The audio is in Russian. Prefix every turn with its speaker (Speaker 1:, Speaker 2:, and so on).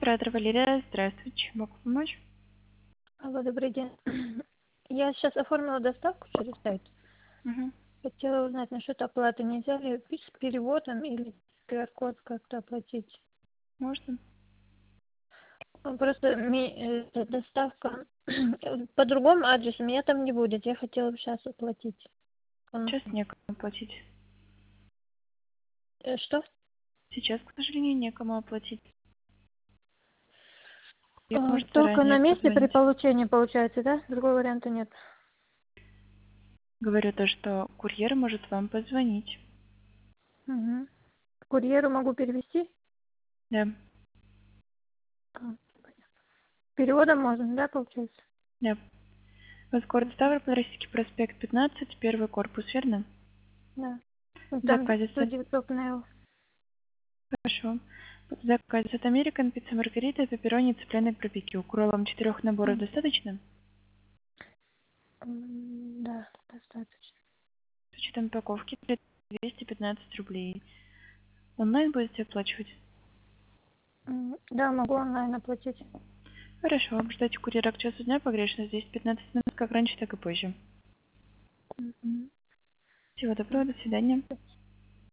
Speaker 1: Оператор Валерия, здравствуйте. Чем могу помочь?
Speaker 2: Алло, добрый день. Я сейчас оформила доставку через сайт.
Speaker 1: Мгм.
Speaker 2: Хотела узнать насчет оплаты. Нельзя ли с переводом или QR-код как-то оплатить?
Speaker 1: Можно?
Speaker 2: Просто доставка по другому адресу меня там не будет. Я хотела бы сейчас оплатить.
Speaker 1: Сейчас некому оплатить.
Speaker 2: Что?
Speaker 1: Сейчас, к сожалению, некому оплатить. Я, может,
Speaker 2: Только
Speaker 1: заранее
Speaker 2: на месте при
Speaker 1: позвонить.
Speaker 2: получении получается, да? Другого варианта нет.
Speaker 1: Говорю то, что курьер может вам позвонить.
Speaker 2: Угу. Курьеру могу перевести?
Speaker 1: Да.
Speaker 2: Переводом можно, да, получается?
Speaker 1: Да. У вас город Ставрополь, Российский проспект 15, первый корпус, верно?
Speaker 2: Да.
Speaker 1: В
Speaker 2: Там
Speaker 1: заказе
Speaker 2: студия Топнейл.
Speaker 1: Хорошо. В заказе от American пицца Маргарита, пепперони, цыпленок барбекю. К роллам 4 наборов достаточно?
Speaker 2: Да, достаточно.
Speaker 1: С учетом упаковки 215 рублей. Онлайн будете оплачивать?
Speaker 2: Да, могу онлайн оплатить.
Speaker 1: Хорошо. Ждете курьера к часу дня, погрешность 10-15 минут, как раньше, так и позже.
Speaker 2: Мгм.
Speaker 1: Всего доброго, до свидания.